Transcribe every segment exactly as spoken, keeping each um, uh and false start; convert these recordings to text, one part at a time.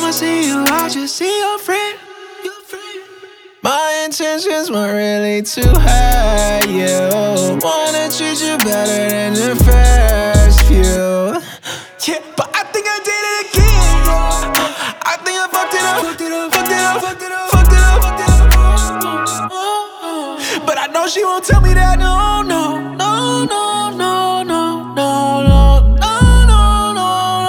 I see you, I just see your friend. My intentions weren't really too high, you wanna treat you better than the first few. Yeah, but I think I did it again. I think I fucked it up, fucked it up, fucked it up, fucked it up, fucked it up, fucked it up. But I know she won't tell me that, no, no, no, no, no, no, no, no, no, no, no,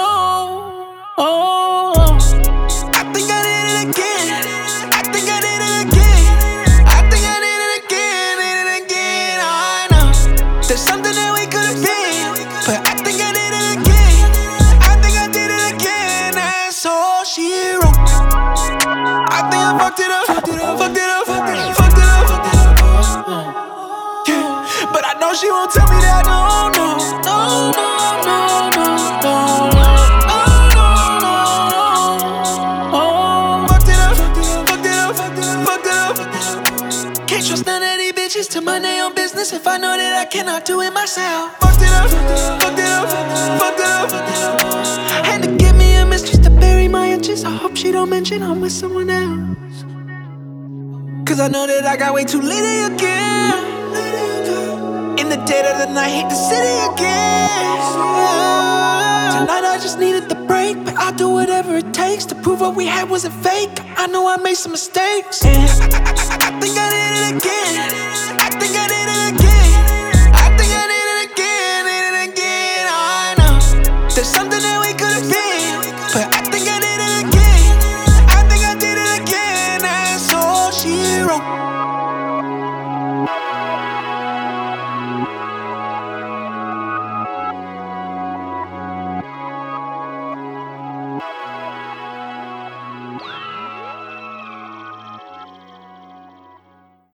oh. I think I did it again. I think I did it again. I think I did it again, did it again. I know there's something that we could have been, but I think I did it again. I think I did it again. That's all she wrote. I think I fucked it up, fucked it up, fucked it up, fucked it up, fucked it up, fucked it up. Yeah, but I know she won't tell me that. No, no, no, no, no, no, no, no, no, no, no. Oh, fucked it up, fucked it up, fucked it up, fucked it up, fucked it up. Can't trust none of these bitches to mind their own business if I know that I cannot do it myself. Fucked it up, fucked it up, fucked it up, fucked it up. Had to give me a mistress to bury my inches. I hope she don't mention I'm with someone else, cause I know that I got way too litty again. In the dead of the night, hit the city again. Tonight I just needed the break, but I'll do whatever it takes to prove what we had wasn't fake. I know I made some mistakes, and I, I, I, I think I did it again.